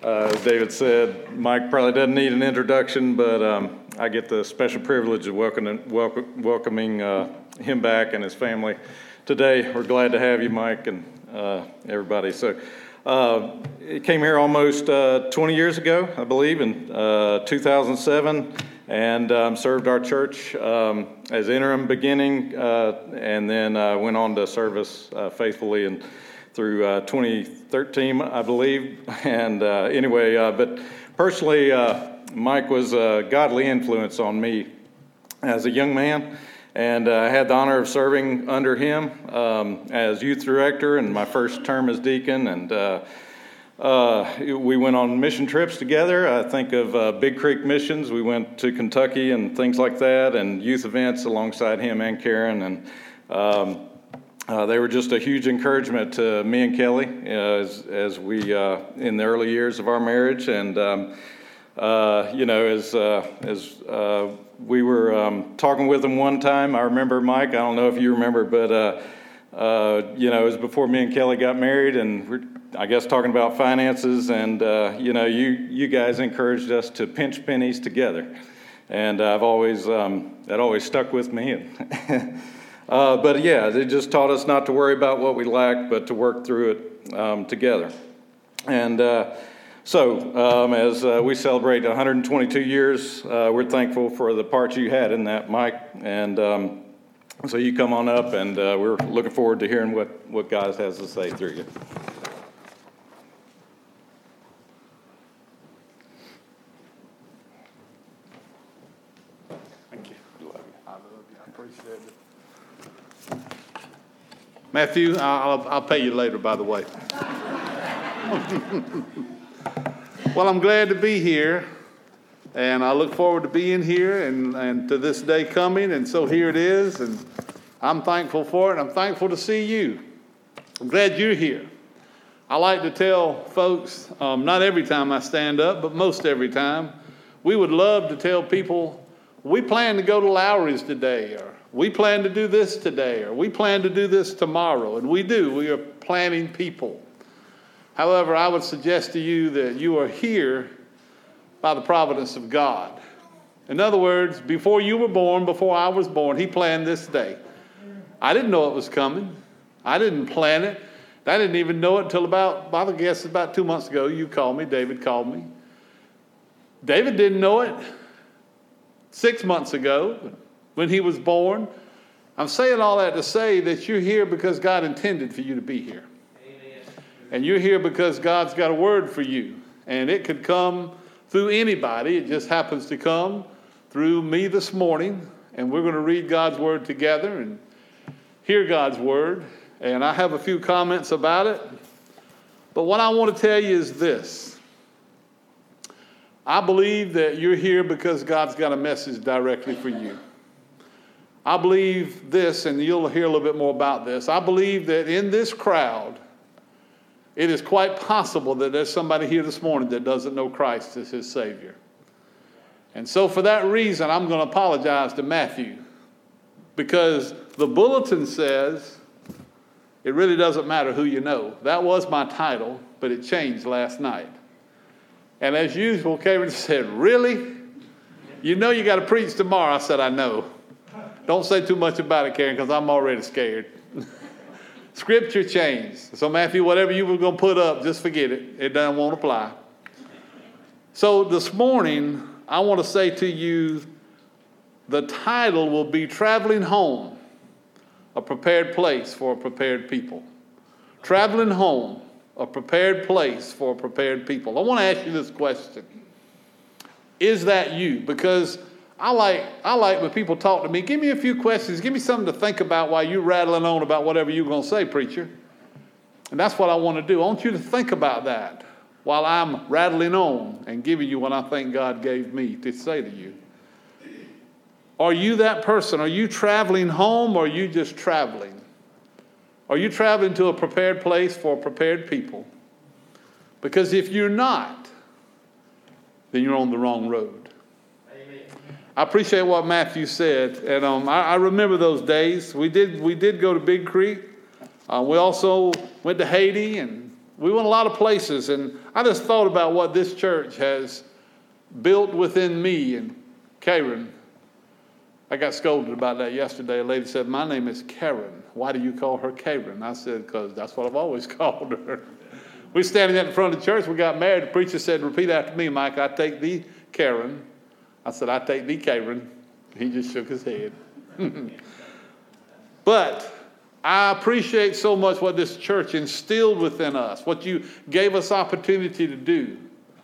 As David said, Mike probably doesn't need an introduction, but I get the special privilege of welcoming him back and his family today. We're glad to have you, Mike, and everybody. So it came here almost 20 years ago, I believe, in 2007, and served our church as interim beginning, and then went on to service faithfully and through 2013, I believe. And but personally, Mike was a godly influence on me as a young man, and I had the honor of serving under him as youth director and my first term as deacon. And we went on mission trips together. I think of Big Creek missions. We went to Kentucky and things like that, and youth events alongside him and Karen. And they were just a huge encouragement to me and Kelly as we in the early years of our marriage. And as we were talking with them one time, I remember, Mike, I don't know if you remember, but it was before me and Kelly got married, and we're, I guess, talking about finances, and you guys encouraged us to pinch pennies together, and I've always that always stuck with me. But yeah, they just taught us not to worry about what we lacked, but to work through it together. And as we celebrate 122 years, we're thankful for the part you had in that, Mike. And so you come on up, and we're looking forward to hearing what God has to say through you. Thank you. I love you. I appreciate it. Matthew, I'll pay you later, by the way. Well, I'm glad to be here, and I look forward to being here and to this day coming, and so here it is, and I'm thankful for it, and I'm thankful to see you. I'm glad you're here. I like to tell folks, not every time I stand up, but most every time, we would love to tell people, we plan to go to Lowry's today, or we plan to do this today, or we plan to do this tomorrow, and we do. We are planning people. However, I would suggest to you that you are here by the providence of God. In other words, before you were born, before I was born, he planned this day. I didn't know it was coming. I didn't plan it. I didn't even know it until about 2 months ago. You called me. David called me. David didn't know it 6 months ago when he was born. I'm saying all that to say that you're here because God intended for you to be here. And you're here because God's got a word for you. And it could come through anybody. It just happens to come through me this morning. And we're going to read God's word together and hear God's word. And I have a few comments about it. But what I want to tell you is this. I believe that you're here because God's got a message directly for you. I believe this, and you'll hear a little bit more about this. I believe that in this crowd, it is quite possible that there's somebody here this morning that doesn't know Christ as his Savior. And so for that reason, I'm going to apologize to Matthew, because the bulletin says it really doesn't matter who you know. That was my title, but it changed last night. And as usual, Karen said, really? You know you got to preach tomorrow. I said, I know. Don't say too much about it, Karen, because I'm already scared. Scripture changed. So, Matthew, whatever you were going to put up, just forget it. It won't apply. So this morning, I want to say to you, the title will be Traveling Home, a Prepared Place for a Prepared People. Traveling Home, a Prepared Place for a Prepared People. I want to ask you this question. Is that you? Because I like when people talk to me, give me a few questions, give me something to think about while you're rattling on about whatever you're going to say, preacher. And that's what I want to do. I want you to think about that while I'm rattling on and giving you what I think God gave me to say to you. Are you that person? Are you traveling home, or are you just traveling? Are you traveling to a prepared place for prepared people? Because if you're not, then you're on the wrong road. I appreciate what Matthew said, and I remember those days. We did go to Big Creek. We also went to Haiti, and We went a lot of places, and I just thought about what this church has built within me and Karen. I got scolded about that yesterday. A lady said, "My name is Karen. Why do you call her Karen?" I said, "Because that's what I've always called her." We standing at the front of the church. We got married. The preacher said, "Repeat after me, Mike. I take thee, Karen." I said, "I take thee, Karen." He just shook his head. But I appreciate so much what this church instilled within us, what you gave us opportunity to do.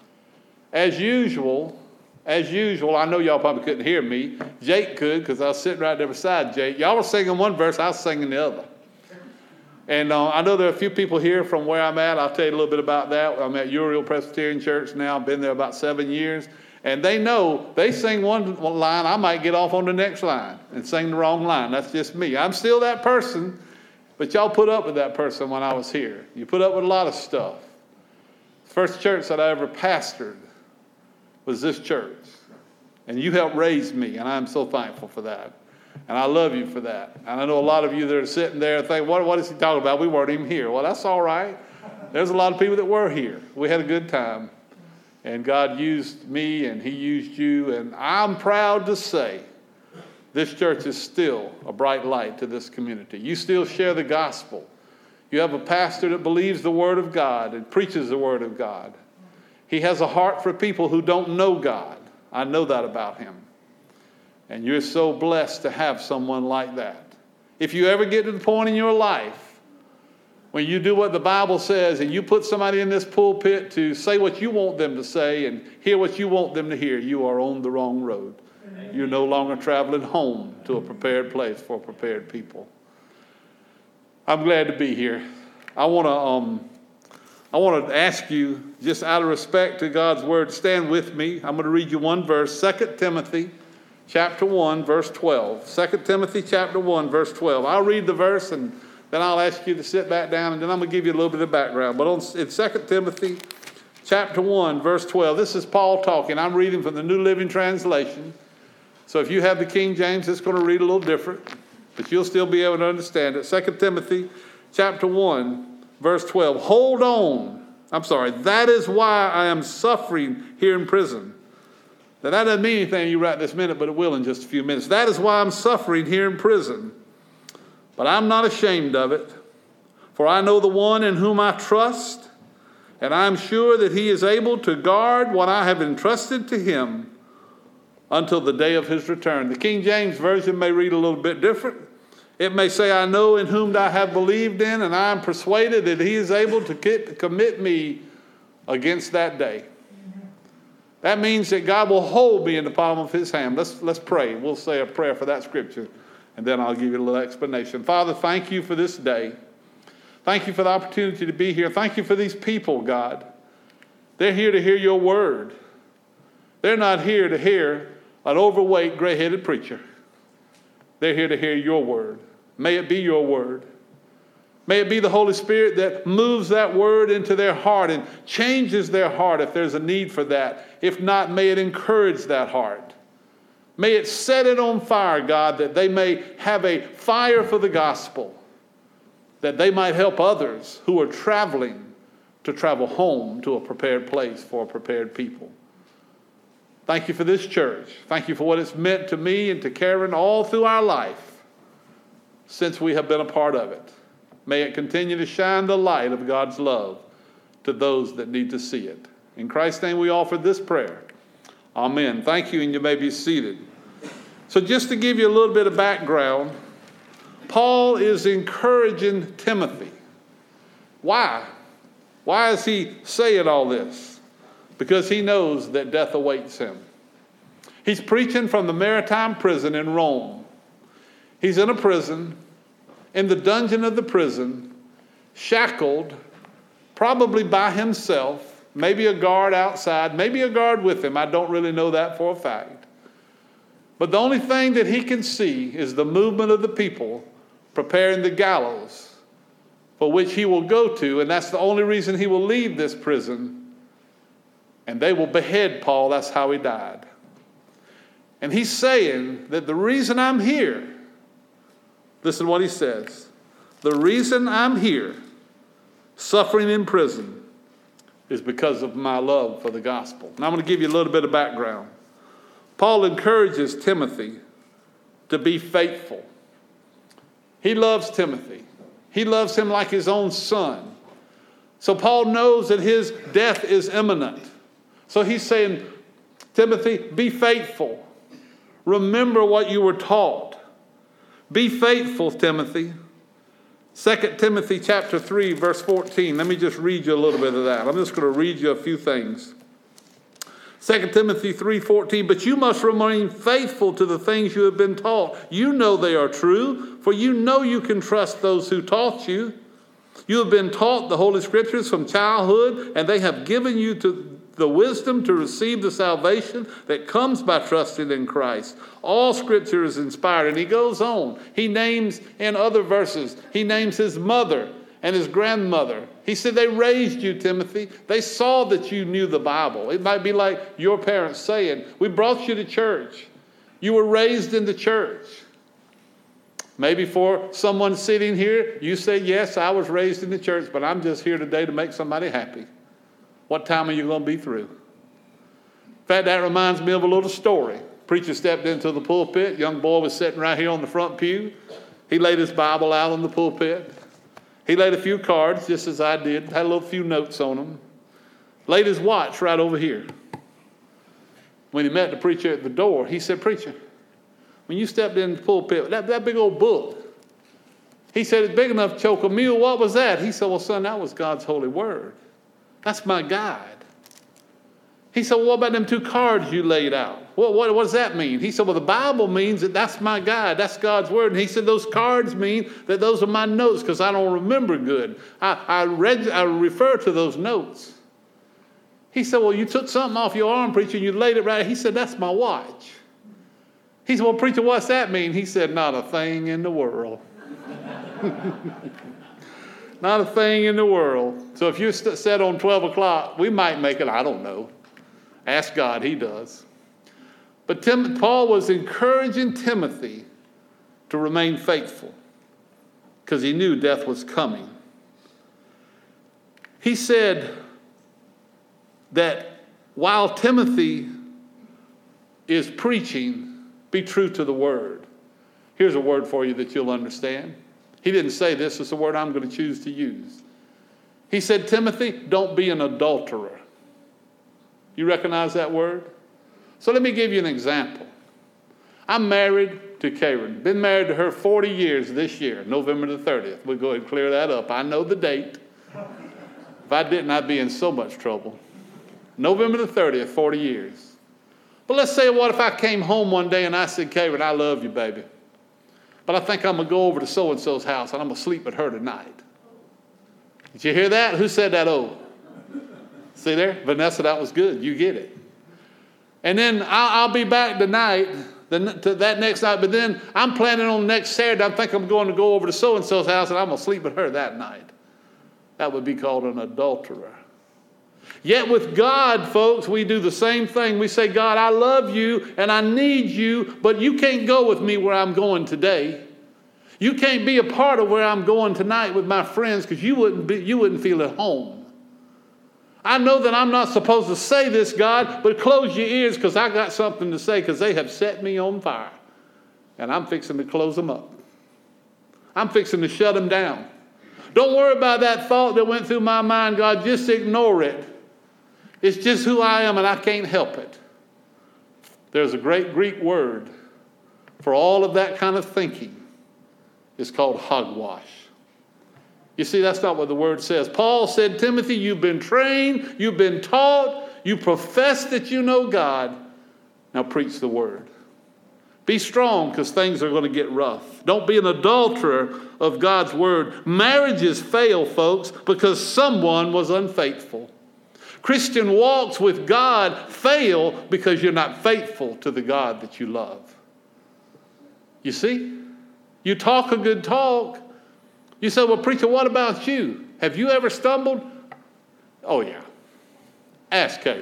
As usual, I know y'all probably couldn't hear me. Jake could, because I was sitting right there beside Jake. Y'all were singing one verse, I was singing the other. And I know there are a few people here from where I'm at. I'll tell you a little bit about that. I'm at Uriel Presbyterian Church now. I've been there about 7 years. And they know they sing one line, I might get off on the next line and sing the wrong line. That's just me. I'm still that person, but y'all put up with that person when I was here. You put up with a lot of stuff. The first church that I ever pastored was this church. And you helped raise me, and I'm so thankful for that. And I love you for that. And I know a lot of you that are sitting there thinking, what is he talking about? We weren't even here. Well, that's all right. There's a lot of people that were here. We had a good time. And God used me, and he used you. And I'm proud to say this church is still a bright light to this community. You still share the gospel. You have a pastor that believes the word of God and preaches the word of God. He has a heart for people who don't know God. I know that about him. And you're so blessed to have someone like that. If you ever get to the point in your life when you do what the Bible says and you put somebody in this pulpit to say what you want them to say and hear what you want them to hear, you are on the wrong road. You're no longer traveling home to a prepared place for prepared people. I'm glad to be here. I want to ask you, just out of respect to God's word, stand with me. I'm going to read you one verse, 2 Timothy chapter 1, verse 12. 2 Timothy chapter 1, verse 12. I'll read the verse and then I'll ask you to sit back down, and then I'm going to give you a little bit of background. But in 2 Timothy chapter 1, verse 12, this is Paul talking. I'm reading from the New Living Translation. So if you have the King James, it's going to read a little different, but you'll still be able to understand it. 2 Timothy chapter 1, verse 12. That is why I am suffering here in prison. Now, that doesn't mean anything to you right this minute, but it will in just a few minutes. That is why I'm suffering here in prison. But I'm not ashamed of it, for I know the one in whom I trust, and I'm sure that he is able to guard what I have entrusted to him until the day of his return. The King James Version may read a little bit different. It may say, I know in whom I have believed in, and I am persuaded that he is able to commit me against that day. That means that God will hold me in the palm of his hand. Let's pray. We'll say a prayer for that scripture, and then I'll give you a little explanation. Father, thank you for this day. Thank you for the opportunity to be here. Thank you for these people, God. They're here to hear your word. They're not here to hear an overweight, gray-headed preacher. They're here to hear your word. May it be your word. May it be the Holy Spirit that moves that word into their heart and changes their heart if there's a need for that. If not, may it encourage that heart. May it set it on fire, God, that they may have a fire for the gospel, that they might help others who are traveling to travel home to a prepared place for a prepared people. Thank you for this church. Thank you for what it's meant to me and to Karen all through our life since we have been a part of it. May it continue to shine the light of God's love to those that need to see it. In Christ's name we offer this prayer. Amen. Thank you, and you may be seated. So just to give you a little bit of background, Paul is encouraging Timothy. Why? Why is he saying all this? Because he knows that death awaits him. He's preaching from the Maritime prison in Rome. He's in a prison, in the dungeon of the prison, shackled, probably by himself, maybe a guard outside, maybe a guard with him. I don't really know that for a fact. But the only thing that he can see is the movement of the people preparing the gallows for which he will go to, and that's the only reason he will leave this prison. And they will behead Paul. That's how he died. And he's saying that the reason I'm here, listen to what he says. The reason I'm here suffering in prison is because of my love for the gospel. Now I'm going to give you a little bit of background. Paul encourages Timothy to be faithful. He loves Timothy. He loves him like his own son. So Paul knows that his death is imminent. So he's saying, Timothy, be faithful. Remember what you were taught. Be faithful, Timothy. 2 Timothy chapter 3, verse 14. Let me just read you a little bit of that. I'm just going to read you a few things. 2 Timothy 3:14, but you must remain faithful to the things you have been taught. You know they are true, for you know you can trust those who taught you. You have been taught the Holy Scriptures from childhood, and they have given you the wisdom to receive the salvation that comes by trusting in Christ. All Scripture is inspired. And he goes on. He names in other verses, he names his mother and his grandmother. He said, they raised you, Timothy. They saw that you knew the Bible. It might be like your parents saying, we brought you to church. You were raised in the church. Maybe for someone sitting here, you say, yes, I was raised in the church, but I'm just here today to make somebody happy. What time are you going to be through? In fact, that reminds me of a little story. Preacher stepped into the pulpit. Young boy was sitting right here on the front pew. He laid his Bible out on the pulpit. He laid a few cards, just as I did, had a little few notes on them. Laid his watch right over here. When he met the preacher at the door, he said, preacher, when you stepped in the pulpit, that big old book, he said, it's big enough to choke a mule. What was that? He said, well, son, that was God's holy word. That's my guide. He said, well, what about them 2 cards you laid out? What does that mean? He said, well, the Bible means that that's my guide. That's God's word. And he said, those cards mean that those are my notes because I don't remember good. I refer to those notes. He said, well, you took something off your arm, preacher, and you laid it right. He said, that's my watch. He said, well, preacher, what's that mean? He said, not a thing in the world. Not a thing in the world. So if you said on 12 o'clock, we might make it, I don't know. Ask God, he does. But Paul was encouraging Timothy to remain faithful because he knew death was coming. He said that while Timothy is preaching, be true to the word. Here's a word for you that you'll understand. He didn't say this is the word I'm going to choose to use. He said, Timothy, don't be an adulterer. You recognize that word? So let me give you an example. I'm married to Karen. Been married to her 40 years this year, November the 30th. We'll go ahead and clear that up. I know the date. If I didn't, I'd be in so much trouble. November the 30th, 40 years. But let's say, what if I came home one day and I said, Karen, I love you, baby. But I think I'm going to go over to so-and-so's house and I'm going to sleep with her tonight. Did you hear that? Who said that? Oh. See there? Vanessa, that was good. You get it. And then I'll be back tonight, that next night. But then I'm planning on next Saturday. I think I'm going to go over to so-and-so's house and I'm going to sleep with her that night. That would be called an adulterer. Yet with God, folks, we do the same thing. We say, God, I love you and I need you, but you can't go with me where I'm going today. You can't be a part of where I'm going tonight with my friends because you wouldn't feel at home. I know that I'm not supposed to say this, God, but close your ears because I got something to say because they have set me on fire. And I'm fixing to close them up. I'm fixing to shut them down. Don't worry about that thought that went through my mind, God. Just ignore it. It's just who I am and I can't help it. There's a great Greek word for all of that kind of thinking. It's called hogwash. You see, that's not what the word says. Paul said, Timothy, you've been trained, you've been taught, you profess that you know God. Now preach the word. Be strong because things are going to get rough. Don't be an adulterer of God's word. Marriages fail, folks, because someone was unfaithful. Christian walks with God fail because you're not faithful to the God that you love. You see? You talk a good talk. You say, well, preacher, what about you? Have you ever stumbled? Oh, yeah. Ask Caleb.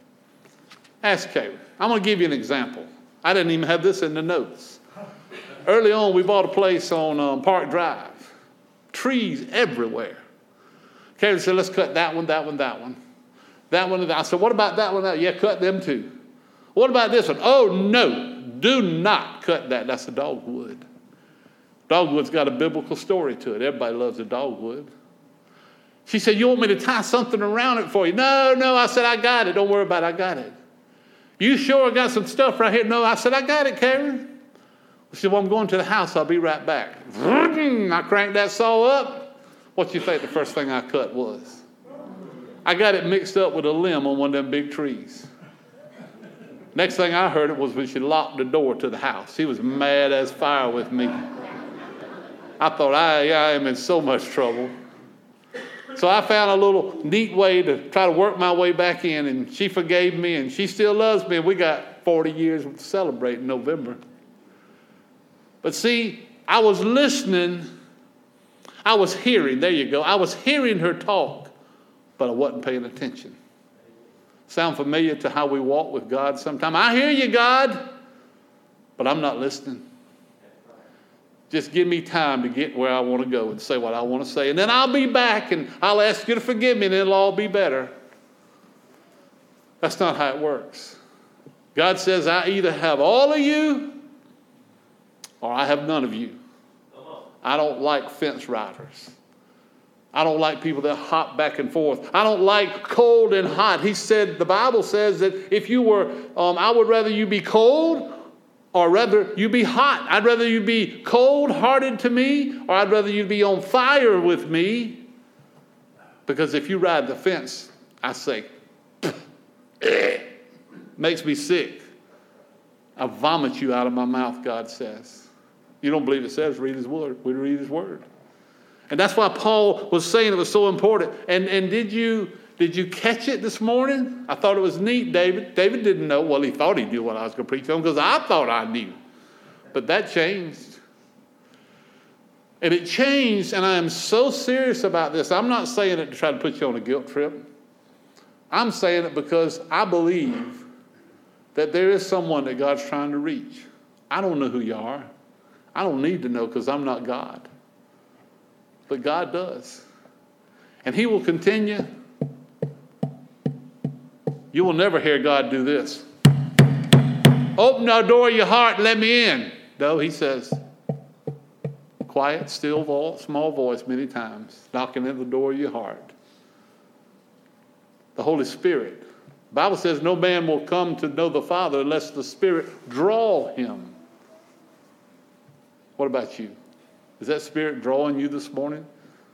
Ask Caleb. I'm going to give you an example. I didn't even have this in the notes. Early on, we bought a place on Park Drive. Trees everywhere. Carrie said, let's cut that one, that one, that one. That one, I said, what about that one? Yeah, cut them too. What about this one? Oh, no, do not cut that. That's a dogwood. Dogwood's got a biblical story to it. Everybody loves a dogwood. She said, you want me to tie something around it for you? No, I said, I got it. Don't worry about it, I got it. You sure got some stuff right here? No, I said, I got it, Karen. She said, well, I'm going to the house. I'll be right back. I cranked that saw up. What you think the first thing I cut was? I got it mixed up with a limb on one of them big trees. Next thing I heard it was when she locked the door to the house. She was mad as fire with me. I thought, I am in so much trouble. So I found a little neat way to try to work my way back in, and she forgave me, and she still loves me, and we got 40 years to celebrate in November. But see, I was listening. I was hearing, there you go. I was hearing her talk, but I wasn't paying attention. Sound familiar to how we walk with God sometimes? I hear you, God, but I'm not listening. Just give me time to get where I want to go and say what I want to say. And then I'll be back and I'll ask you to forgive me and it'll all be better. That's not how it works. God says, I either have all of you or I have none of you. I don't like fence riders. I don't like people that hop back and forth. I don't like cold and hot. He said, the Bible says that if you were, I would rather you be cold or rather you be hot. I'd rather you be cold-hearted to me, or I'd rather you be on fire with me. Because if you ride the fence, I say, makes me sick. I vomit you out of my mouth, God says. You don't believe it says, read his word. We read his word. And that's why Paul was saying it was so important. And did you catch it this morning? I thought it was neat, David. David didn't know. Well, he thought he knew what I was going to preach on because I thought I knew. But that changed. And it changed, and I am so serious about this. I'm not saying it to try to put you on a guilt trip. I'm saying it because I believe that there is someone that God's trying to reach. I don't know who you are. I don't need to know because I'm not God. But God does. And he will continue. You will never hear God do this. Open the door of your heart and let me in. No, he says, quiet, still voice, small voice many times, knocking at the door of your heart. The Holy Spirit. The Bible says no man will come to know the Father unless the Spirit draw him. What about you? Is that Spirit drawing you this morning?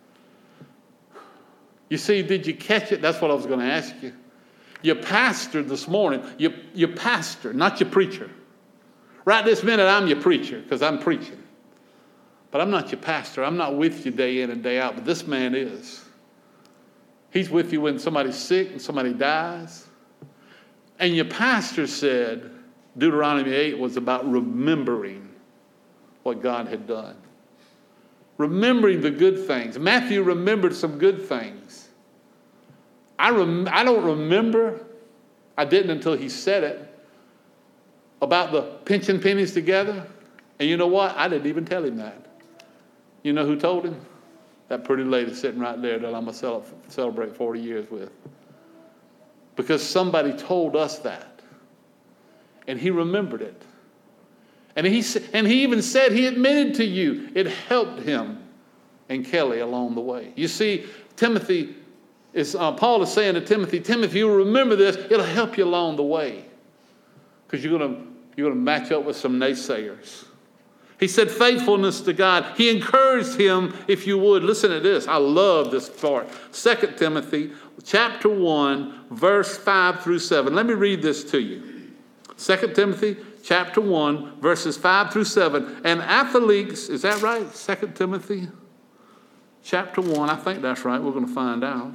You see, did you catch it? That's what I was going to ask you. Your pastor this morning, your pastor, not your preacher. Right this minute, I'm your preacher because I'm preaching. But I'm not your pastor. I'm not with you day in and day out, but this man is. He's with you when somebody's sick and somebody dies. And your pastor said Deuteronomy 8 was about remembering what God had done. Remembering the good things. Matthew remembered some good things. I don't remember, I didn't until he said it, about the pinching pennies together. And you know what? I didn't even tell him that. You know who told him? That pretty lady sitting right there that I'm going to celebrate 40 years with. Because somebody told us that. And he remembered it. And he even said, he admitted to you, it helped him and Kelly along the way. You see, Timothy, Paul is saying to Timothy, Timothy, you remember this, it'll help you along the way. Because you're going to match up with some naysayers. He said faithfulness to God. He encouraged him, if you would. Listen to this. I love this part. 2 Timothy chapter 1, verse 5 through 7. Let me read this to you. 2 Timothy chapter 1, verses 5 through 7. And athletes, is that right? 2 Timothy chapter 1. I think that's right. We're going to find out.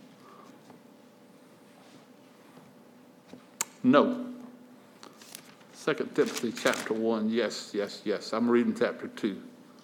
No. 2 Timothy chapter 1. Yes. I'm reading chapter 2.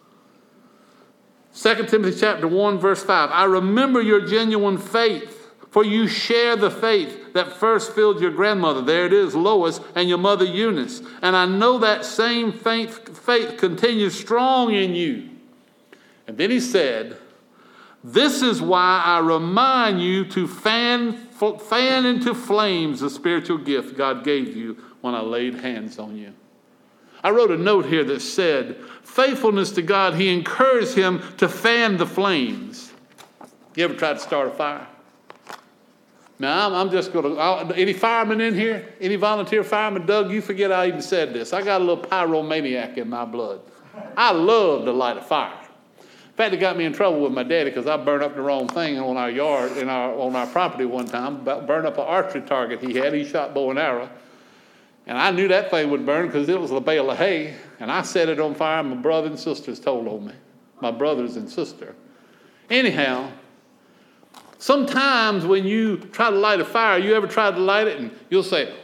2 Timothy chapter 1, verse 5. I remember your genuine faith, for you share the faith that first filled your grandmother. There it is, Lois, and your mother Eunice. And I know that same faith continues strong in you. And then he said, This is why I remind you to fan into flames the spiritual gift God gave you when I laid hands on you. I wrote a note here that said, faithfulness to God, he encouraged him to fan the flames. You ever tried to start a fire? Now, I'm just going to, any firemen in here? Any volunteer firemen? Doug, you forget I even said this. I got a little pyromaniac in my blood. I love to light a fire. In fact, it got me in trouble with my daddy because I burned up the wrong thing on our yard, on our property one time. Burned up an archery target he had. He shot bow and arrow. And I knew that thing would burn because it was a bale of hay. And I set it on fire, and my brother and sisters told on me. My brothers and sister. Anyhow, sometimes when you try to light a fire, you ever tried to light it and you'll say,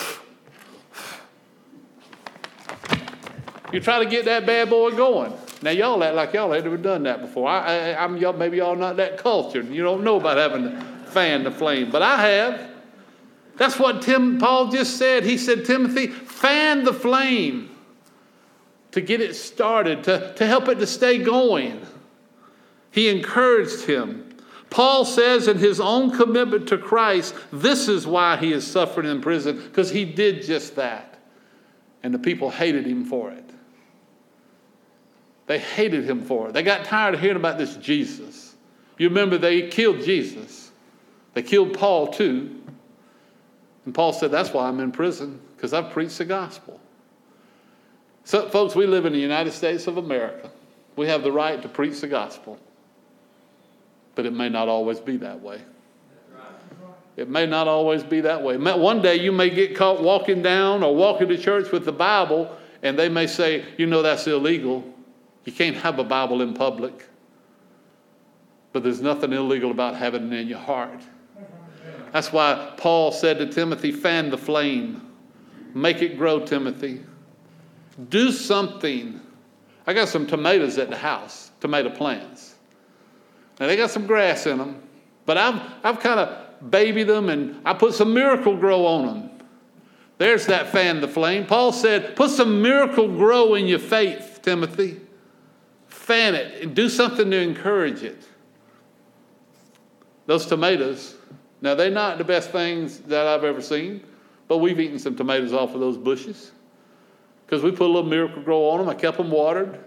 you try to get that bad boy going. Now, y'all act like y'all had never done that before. Maybe y'all not that cultured. You don't know about having to fan the flame, but I have. That's what Paul just said. He said, Timothy, fan the flame to get it started, to help it to stay going. He encouraged him. Paul says in his own commitment to Christ, this is why he is suffering in prison, because he did just that. And the people hated him for it. They hated him for it. They got tired of hearing about this Jesus. You remember they killed Jesus. They killed Paul too. And Paul said, that's why I'm in prison, because I've preached the gospel. So, folks, we live in the United States of America. We have the right to preach the gospel. But it may not always be that way. It may not always be that way. One day you may get caught walking down or walking to church with the Bible, and they may say, you know, that's illegal. You can't have a Bible in public. But there's nothing illegal about having it in your heart. That's why Paul said to Timothy, fan the flame. Make it grow, Timothy. Do something. I got some tomatoes at the house, tomato plants. Now, they got some grass in them, but I've kind of babied them, and I put some Miracle Grow on them. There's that fan the flame. Paul said, put some Miracle Grow in your faith, Timothy. Fan it and do something to encourage it. Those tomatoes, now they're not the best things that I've ever seen, but we've eaten some tomatoes off of those bushes because we put a little Miracle Grow on them. I kept them watered.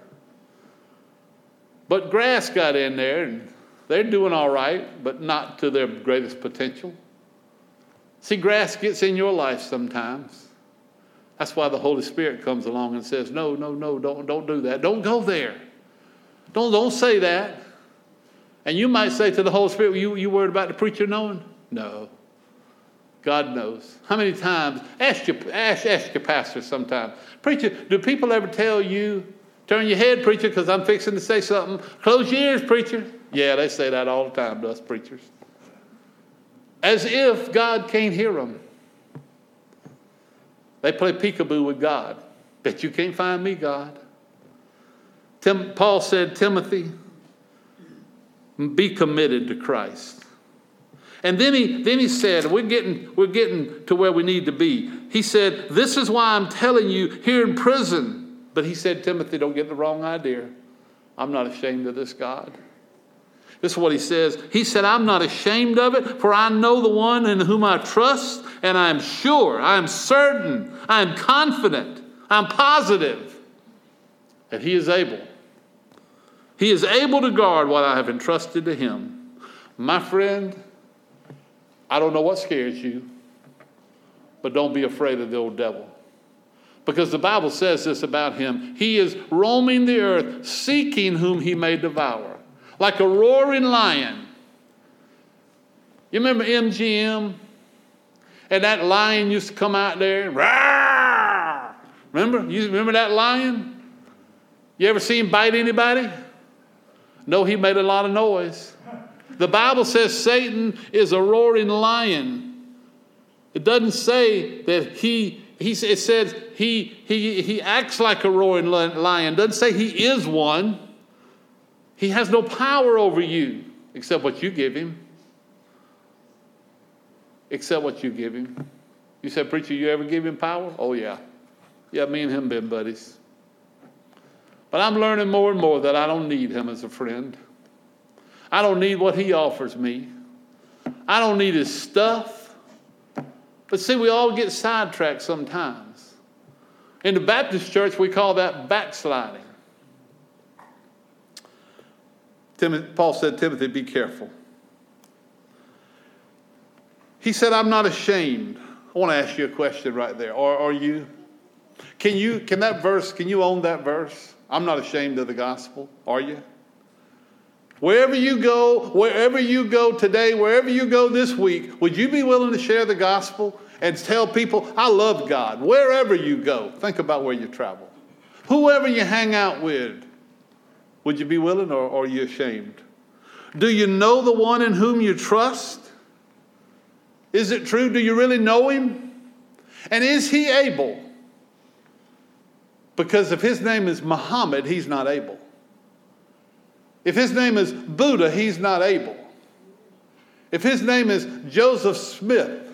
But grass got in there, and they're doing all right, but not to their greatest potential. See, grass gets in your life sometimes. That's why the Holy Spirit comes along and says, no, don't do that. Don't go there. Don't say that. And you might say to the Holy Spirit, you worried about the preacher knowing? No. God knows. How many times? Ask your pastor sometime. Preacher, do people ever tell you, turn your head, preacher, because I'm fixing to say something. Close your ears, preacher. Yeah, they say that all the time to us preachers. As if God can't hear them. They play peekaboo with God. Bet you can't find me, God. Paul said, Timothy, be committed to Christ. And then he said, we're getting to where we need to be. He said, this is why I'm telling you here in prison. But he said, Timothy, don't get the wrong idea. I'm not ashamed of this, God. This is what he says. He said, I'm not ashamed of it, for I know the one in whom I trust, and I am sure, I am certain, I am confident, I'm positive that he is able. He is able to guard what I have entrusted to him. My friend, I don't know what scares you, but don't be afraid of the old devil. Because the Bible says this about him. He is roaming the earth, seeking whom he may devour. Like a roaring lion. You remember MGM? And that lion used to come out there and roar. Remember? You remember that lion? You ever see him bite anybody? No, he made a lot of noise. The Bible says Satan is a roaring lion. It doesn't say that it says he acts like a roaring lion. It doesn't say he is one. He has no power over you except what you give him. Except what you give him. You said, preacher, you ever give him power? Oh, yeah. Yeah, me and him been buddies. But I'm learning more and more that I don't need him as a friend. I don't need what he offers me. I don't need his stuff. But see, we all get sidetracked sometimes. In the Baptist church, we call that backsliding. Paul said, Timothy, be careful. He said, I'm not ashamed. I want to ask you a question right there. Are you? Can you own that verse? I'm not ashamed of the gospel. Are you? Wherever you go today, wherever you go this week, would you be willing to share the gospel and tell people, I love God? Wherever you go, think about where you travel. Whoever you hang out with, would you be willing, or are you ashamed? Do you know the one in whom you trust? Is it true? Do you really know him? And is he able? Because if his name is Muhammad, he's not able. If his name is Buddha, he's not able. If his name is Joseph Smith,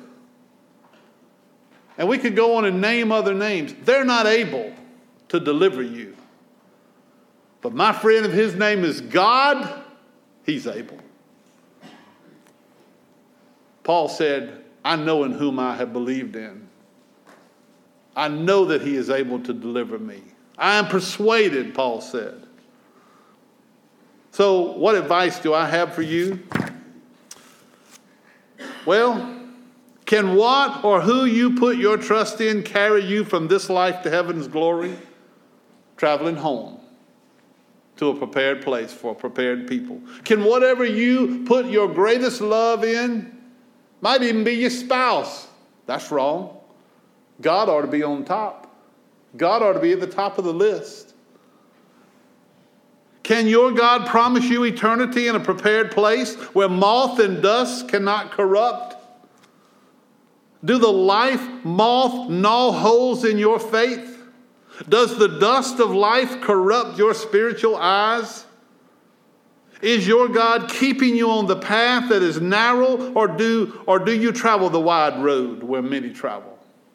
and we could go on and name other names, they're not able to deliver you. But my friend, if his name is God, he's able. Paul said, I know in whom I have believed in. I know that he is able to deliver me. I am persuaded, Paul said. So what advice do I have for you? Well, can what or who you put your trust in carry you from this life to heaven's glory? Traveling home to a prepared place for prepared people. Can whatever you put your greatest love in, might even be your spouse. That's wrong. God ought to be on top. God ought to be at the top of the list. Can your God promise you eternity in a prepared place where moth and dust cannot corrupt? Do the life moth gnaw holes in your faith? Does the dust of life corrupt your spiritual eyes? Is your God keeping you on the path that is narrow, or do you travel the wide road where many travel?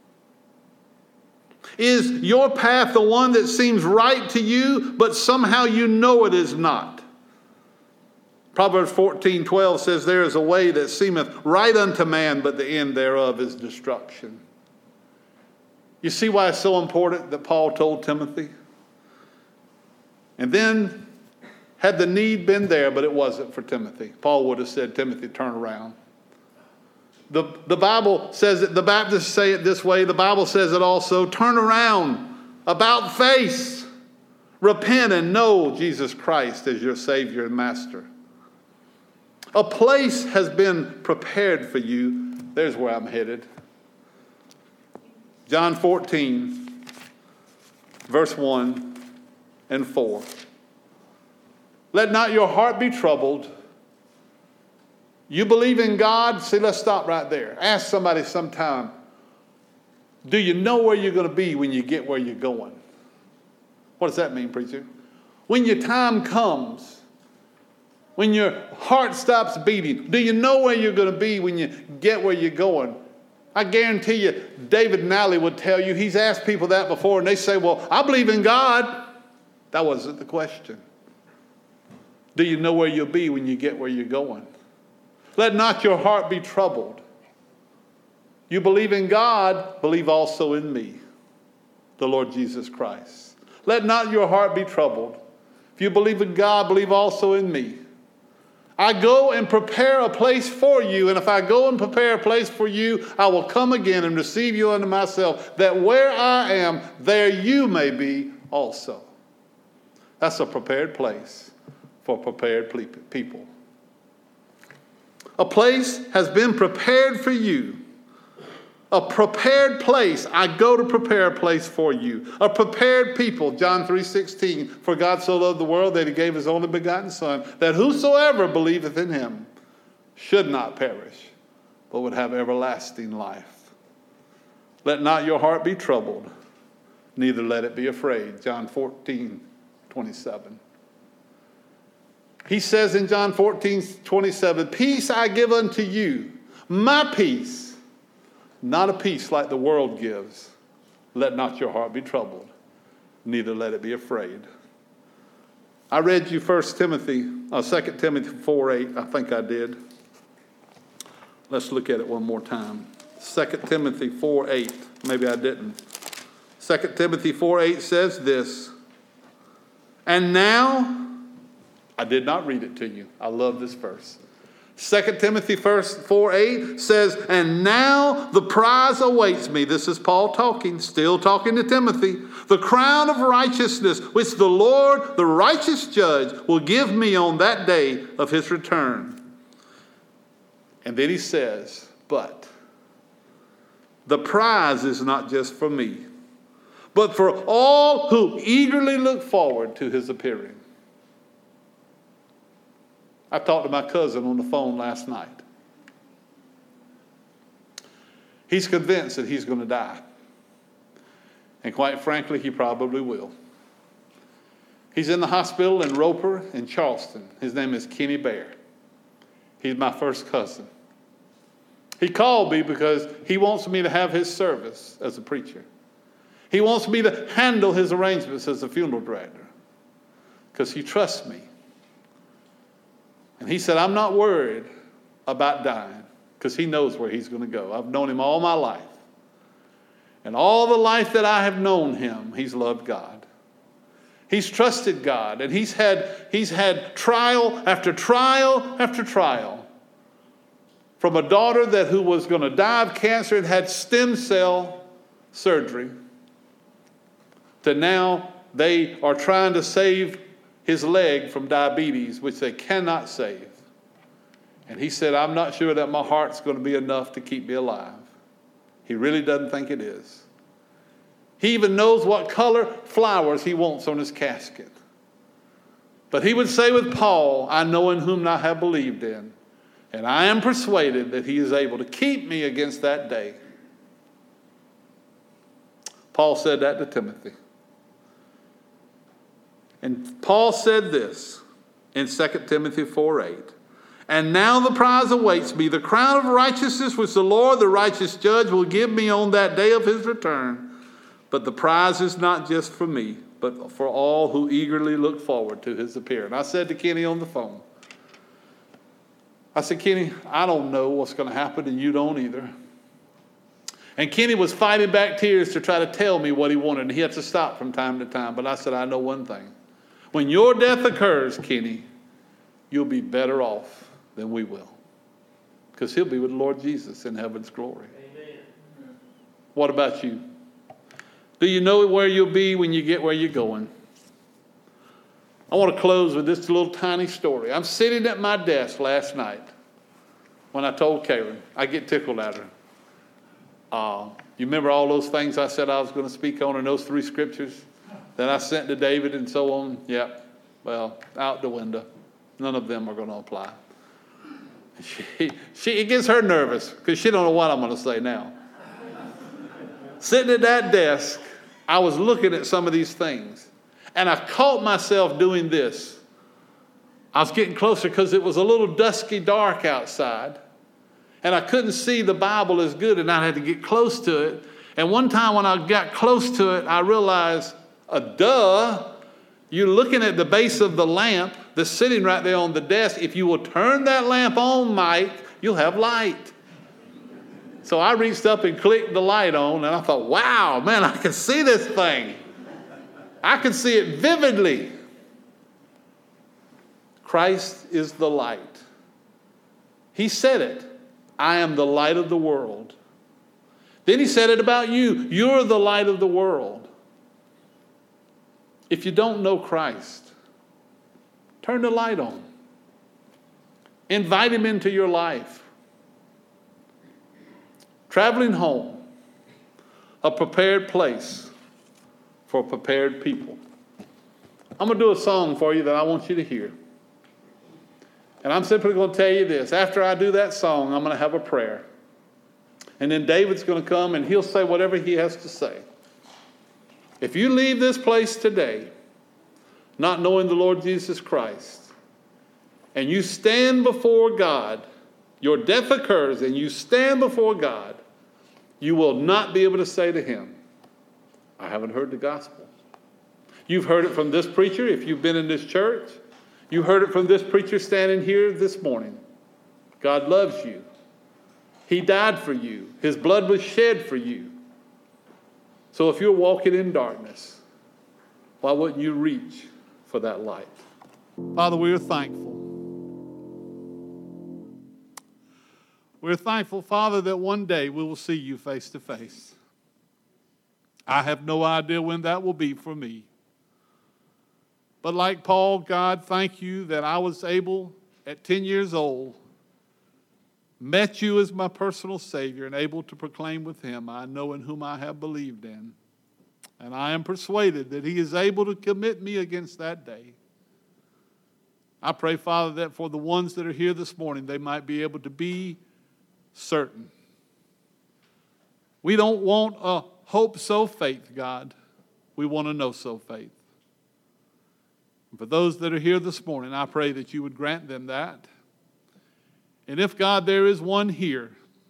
Is your path the one that seems right to you, but somehow you know it is not? Proverbs 14:12 says, there is a way that seemeth right unto man, but the end thereof is destruction. You see why it's so important that Paul told Timothy? And then, had the need been there, but it wasn't for Timothy, Paul would have said, Timothy, turn around. The Bible says it, the Baptists say it this way, the Bible says it also, turn around, about face, repent and know Jesus Christ as your Savior and Master. A place has been prepared for you. There's where I'm headed. John 14, verse 1 and 4. Let not your heart be troubled. You believe in God? See, let's stop right there. Ask somebody sometime, do you know where you're going to be when you get where you're going? What does that mean, preacher? When your time comes, when your heart stops beating, do you know where you're going to be when you get where you're going? I guarantee you, David Nally would tell you, he's asked people that before, and they say, well, I believe in God. That wasn't the question. Do you know where you'll be when you get where you're going? Let not your heart be troubled. You believe in God, believe also in me, the Lord Jesus Christ. Let not your heart be troubled. If you believe in God, believe also in me. I go and prepare a place for you, and if I go and prepare a place for you, I will come again and receive you unto myself, that where I am, there you may be also. That's a prepared place for prepared people. A place has been prepared for you. A prepared place. I go to prepare a place for you. A prepared people. John 3:16. For God so loved the world that he gave his only begotten Son, that whosoever believeth in him should not perish, but would have everlasting life. Let not your heart be troubled, neither let it be afraid. John 14:27. He says in John 14:27, peace I give unto you, my peace. Not a peace like the world gives. Let not your heart be troubled, neither let it be afraid. I read you 1 Timothy 2 Timothy 4:8. I think I did. Let's look at it one more time. 2 Timothy 4:8. Maybe I didn't. 2 Timothy 4:8 says this. And now, I did not read it to you. I love this verse. 2 Timothy 4:8 says, and now the prize awaits me. This is Paul talking, still talking to Timothy. The crown of righteousness, which the Lord, the righteous judge, will give me on that day of his return. And then he says, but the prize is not just for me, but for all who eagerly look forward to his appearing. I talked to my cousin on the phone last night. He's convinced that he's going to die. And quite frankly, he probably will. He's in the hospital in Roper in Charleston. His name is Kenny Bear. He's my first cousin. He called me because he wants me to have his service as a preacher. He wants me to handle his arrangements as a funeral director because he trusts me. And he said, I'm not worried about dying because he knows where he's going to go. I've known him all my life. And all the life that I have known him, he's loved God. He's trusted God. And he's had trial after trial after trial. From a daughter who was going to die of cancer and had stem cell surgery, to now they are trying to save his leg from diabetes, which they cannot save. And he said, I'm not sure that my heart's going to be enough to keep me alive. He really doesn't think it is. He even knows what color flowers he wants on his casket. But he would say with Paul, I know in whom I have believed in, and I am persuaded that he is able to keep me against that day. Paul said that to Timothy. And Paul said this in 2 Timothy 4:8. And now the prize awaits me, the crown of righteousness which the Lord, the righteous judge, will give me on that day of his return. But the prize is not just for me, but for all who eagerly look forward to his appearing. I said to Kenny on the phone, I said, Kenny, I don't know what's going to happen, and you don't either. And Kenny was fighting back tears to try to tell me what he wanted, and he had to stop from time to time. But I said, I know one thing. When your death occurs, Kenny, you'll be better off than we will. Because he'll be with the Lord Jesus in heaven's glory. Amen. What about you? Do you know where you'll be when you get where you're going? I want to close with this little tiny story. I'm sitting at my desk last night when I told Karen. I get tickled at her. You remember all those things I said I was going to speak on in those 3 scriptures that I sent to David and so on? Yep. Well, out the window. None of them are going to apply. It gets her nervous because she don't know what I'm going to say now. Sitting at that desk, I was looking at some of these things, and I caught myself doing this. I was getting closer because it was a little dusky dark outside, and I couldn't see the Bible as good, and I had to get close to it. And one time when I got close to it, I realized, you're looking at the base of the lamp that's sitting right there on the desk. If you will turn that lamp on, Mike, you'll have light. So I reached up and clicked the light on, and I thought, wow, man, I can see this thing. I can see it vividly. Christ is the light. He said it. I am the light of the world. Then he said it about you. You're the light of the world. If you don't know Christ, turn the light on. Invite him into your life. Traveling home, a prepared place for prepared people. I'm going to do a song for you that I want you to hear. And I'm simply going to tell you this. After I do that song, I'm going to have a prayer. And then David's going to come and he'll say whatever he has to say. If you leave this place today, not knowing the Lord Jesus Christ, and you stand before God, your death occurs and you stand before God, you will not be able to say to him, I haven't heard the gospel. You've heard it from this preacher if you've been in this church. You heard it from this preacher standing here this morning. God loves you. He died for you. His blood was shed for you. So if you're walking in darkness, why wouldn't you reach for that light? Father, we are thankful. We're thankful, Father, that one day we will see you face to face. I have no idea when that will be for me. But like Paul, God, thank you that I was able, at 10 years old, met you as my personal Savior and able to proclaim with him, I know in whom I have believed in. And I am persuaded that he is able to commit me against that day. I pray, Father, that for the ones that are here this morning, they might be able to be certain. We don't want a hope so faith, God. We want to know so faith. And for those that are here this morning, I pray that you would grant them that. And if, God, there is one here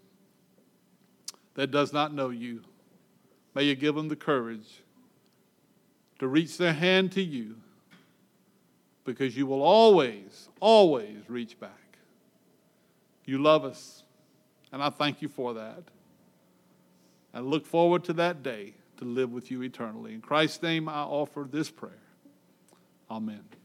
that does not know you, may you give them the courage to reach their hand to you, because you will always, always reach back. You love us, and I thank you for that. I look forward to that day to live with you eternally. In Christ's name, I offer this prayer. Amen.